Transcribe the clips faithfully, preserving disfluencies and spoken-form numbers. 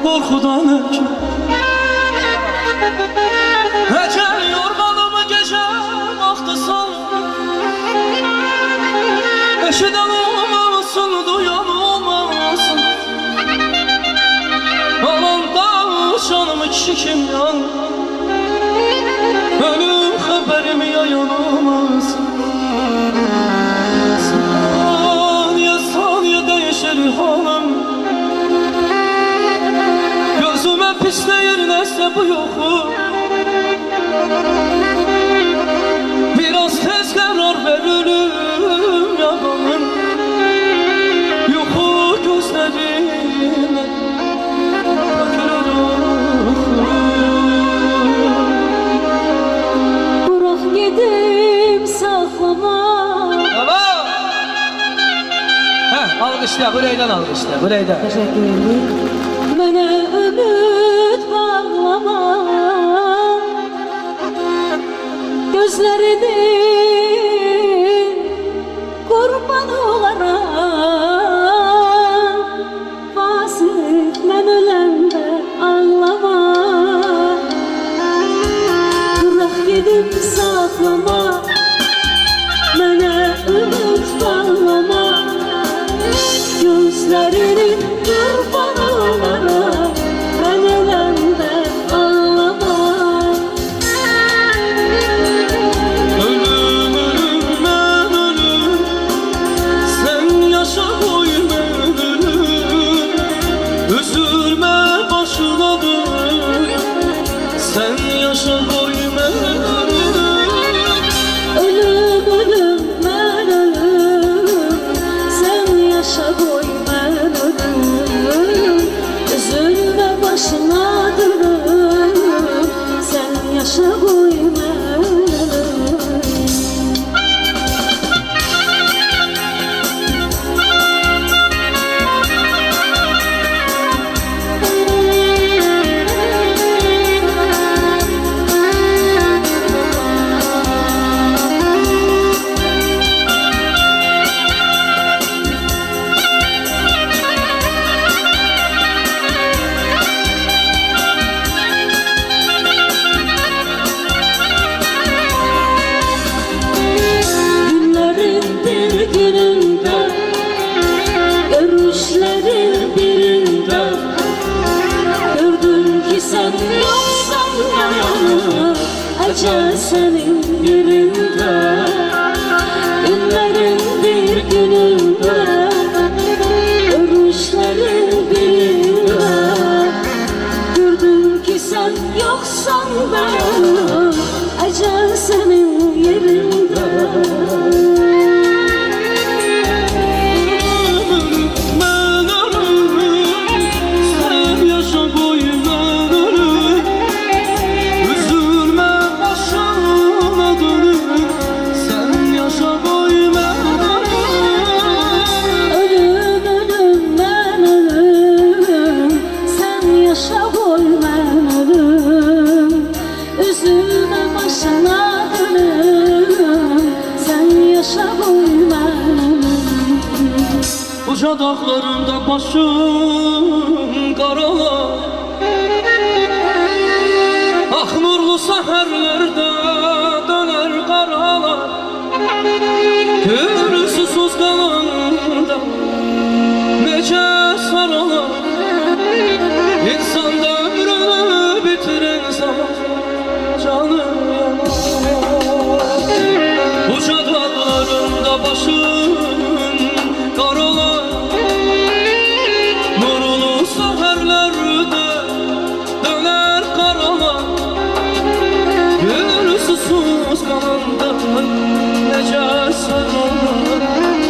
korkudan öküm. Ecel yorganımı gecem aktı san. Eşiden olmasın, duyan olmasın. Alanda canımı çikim yan. Ölüm haberimi yayan olmasın. Saniye saniye değişir halim. Gözüme pisleyir neyse bu yoku. Biraz tez karar ver ölüm yalanım. Yoku gözlerime dökülür oku. Bırak gidip saklama. Tamam. Heh, alkışla, buraydan alkışla, buraydan. Teşekkür ederim. Bana ümit bağlama. Gözlerini kurban olarak Vasıf men ölende ağlama. Bırak gidip saklama. Bana ümit bağlama. Gözlerini kurban olarak ben ölende ağlama. Ölüm ölüm ben ölüm. Sen yaşa koy ben ölüm. Üzülme başına dön. Sen yaşa koy ben ölüm. Ölüm ölüm ben ölüm. Sen yaşa koy ben ölüm. Üzülme başına dönüm. Sen yaşa koy ben ölüm. Görüşlerin birinde gördüm ki sen yoksan bana. Ecel senin yerinde. Günlerin bir gününde görüşlerin birinde gördüm ki sen yoksan bana. Ecel senin yerinde. Uca dağlarında başım karalar. Ah nurlu seherlerde döner karalar. Gülsüz kalanda nece saralar. İnsan da ömrünü bitiren zaman canı yanar. Uca dağlarında başım karalar. Nurlu seherlerde döner karalar. Gülsüz kalanda nece saralar.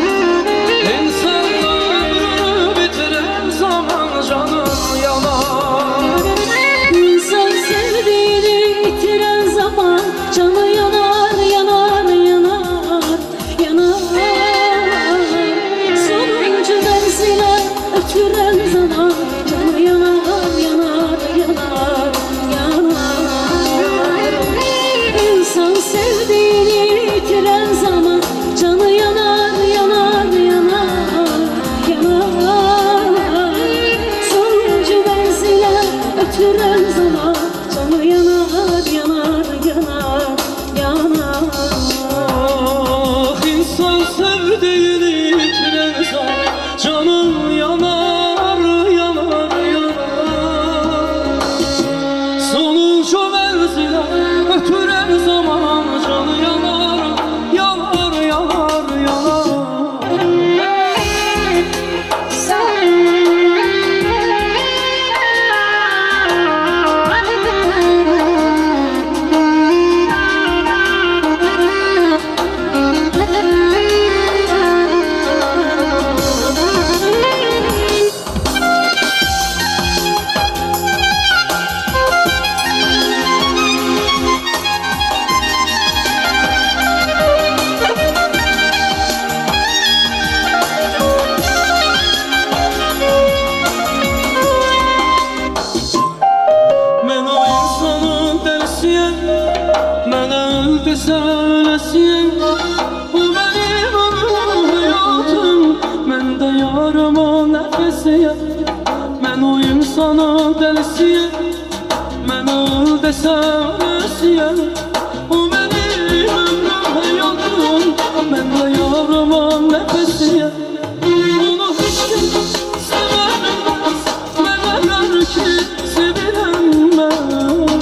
İnsanlar ömrünü bitiren zaman canı yanar. İnsan sevdiğini bitiren zaman canı yanar, yanar, yanar, yanar. Sonuncu menzile ötüren zaman canı yanar, yanar, yanar, yanar. İnsan sevdiğini bitiren zaman sevgisiyəm. Mən o insana dəlisiyəm. Mən ol desəm özüyəm. O mənim ömrüm həyatım, mən də yarıma nəfəsiyəm. Onu heç kim sevəməz, mənə qar ki sevirəm mən.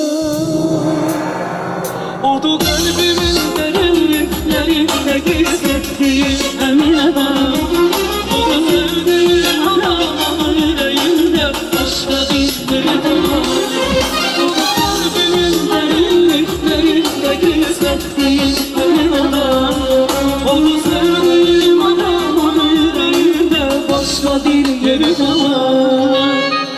Odu qəlbimin dərinliklərində gizlətdiyi əmin adam. Onu sevdiğim adamın yüreğində başqa izləri var. Odu qəlbimin dərinliklərində gizlətdiyi əmin adam. Onu sevdiğim adamın yüreğində başqa bir yeri var.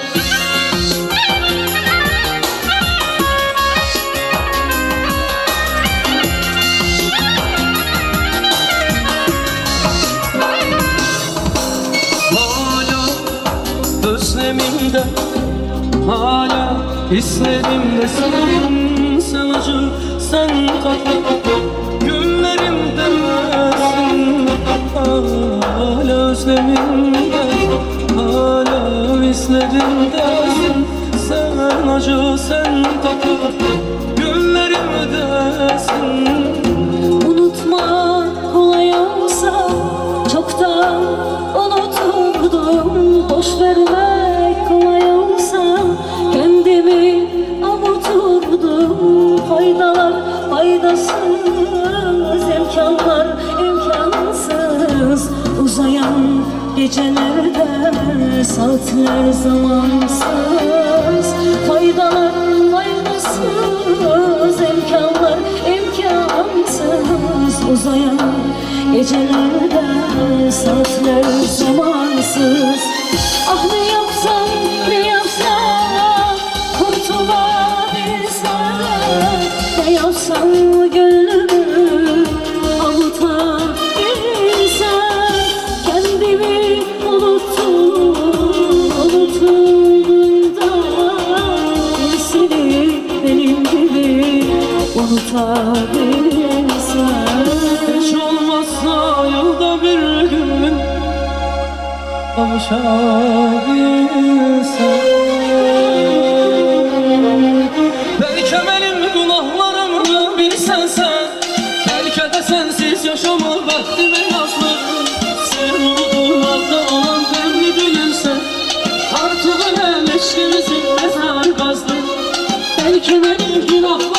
Özlemimde hala hislerimdesin. Sen acı, sen tatlı günlerimdesin. Hala özlemimde, hala hislerimdesin. Sen acı, sen tatlı günlerimdesin. Unutma kolay olsa çoktan unuturdum. Boş vermek kolay olsa kendimi avuturdum. Faydalar faydasız, imkanlar imkansız. Uzayan gecelerde saatler zamansız. Faydalar faydasız, imkanlar imkansız. Uzayan gecelerde saatler zamansız. Ah ne yapsam ne yapsam kurtulabilsem. Ne yapsam gönlümü avutabilsem. Kendimi unuttum, unutulduğumda seni benim gibi unutabilsem. Hiç olmazsa yılda bir gün kavuşabilsem. Belki benim günahlarımı bilsen sen. Belki de sensiz yaşama vaktime yazdım. Sen umutlarda olan demli gülümse. Artık ölen eşkimizin mezar kazdım. Belki benim günahlarım